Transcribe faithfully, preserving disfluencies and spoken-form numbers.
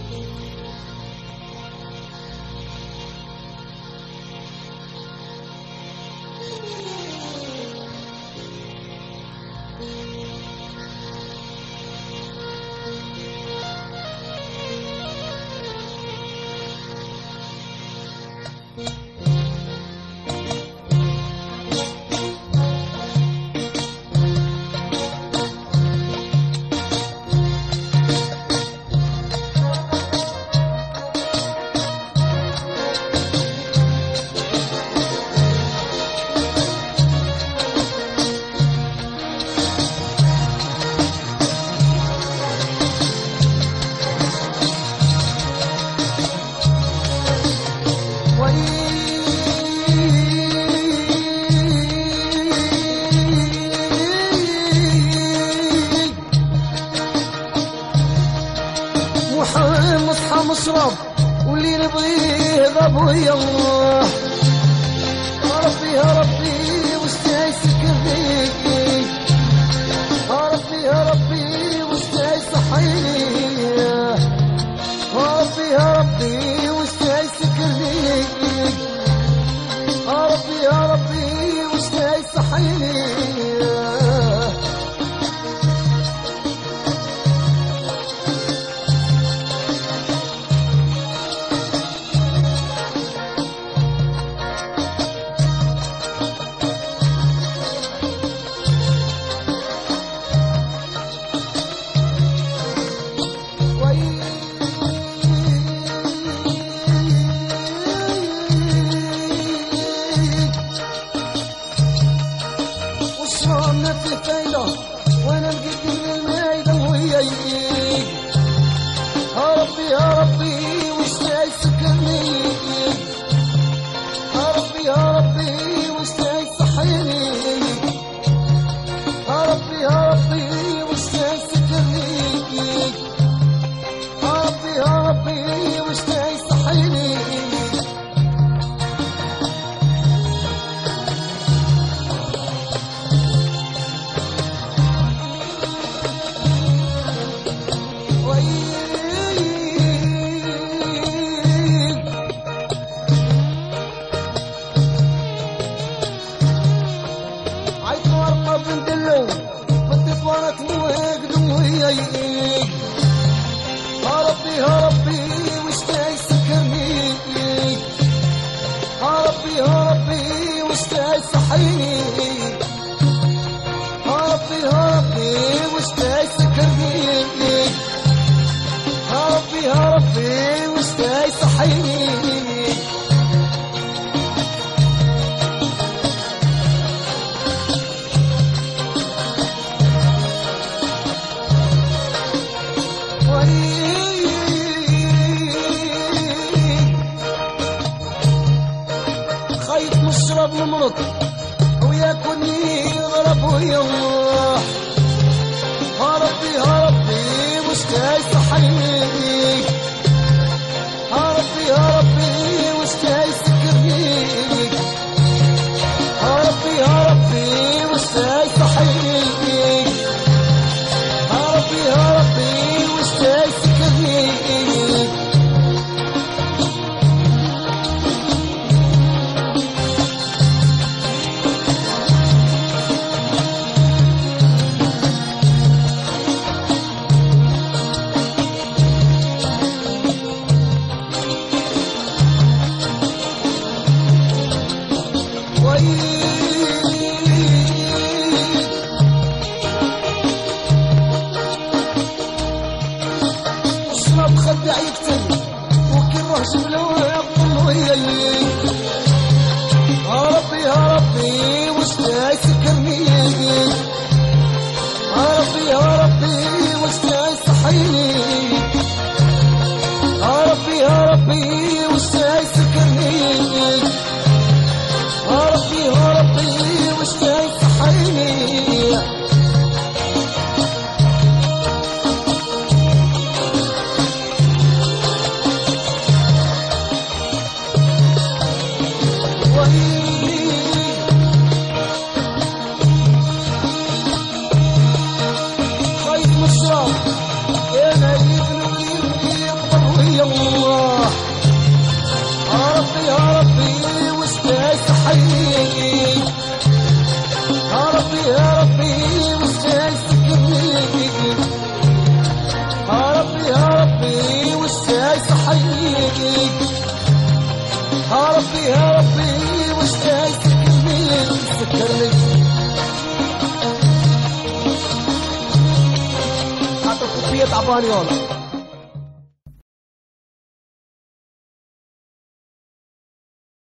مشرب واللي نبغيه ضربه يا الله. يا ربي يا ربي واشتاي سكرني، يا ربي يا ربي واشتاي صحيني، يا ربي يا ربي واشتاي سكرني، يا ربي يا ربي واشتاي صحيني. وانا مقدم المايدة وياي، يا ربي يا ربي واشتاي سكرني، يا ربي يا ربي واشتاي صحيني، يا ربي يا ربي واشتاي سكرني، يا ربي يا ربي واشتاي صحيني. يا ربي يا ربي واشتاي سكرني، يا ربي يا ربي واشتاي صحيني، يا ربي يا ربي واشتاي سكرني، يا ربي يا ربي واشتاي صحيني. خايف مشرب نمرض وياكلني غرب ويا الله. يا ربي يا ربي واشتاي صحيني، يا ربي يا ربي واشتاي سكرني، يا ربي يا ربي واشتاي صحيني، يا ربي يا ربي واشتاي سكرني. اشرب خدع يقتل وكره جمله ويقتل وياي، يا ربي يا ربي واشتاي سكرني، يا ربي يا ربي واشتاي صحيني، يا ربي يا ربي واشتاي سكرني، يا ربي يا ربي واشتاي صحيني. يا ربي يا ربي وش جاي سكرني سكرني عطوا كوبية عباني والله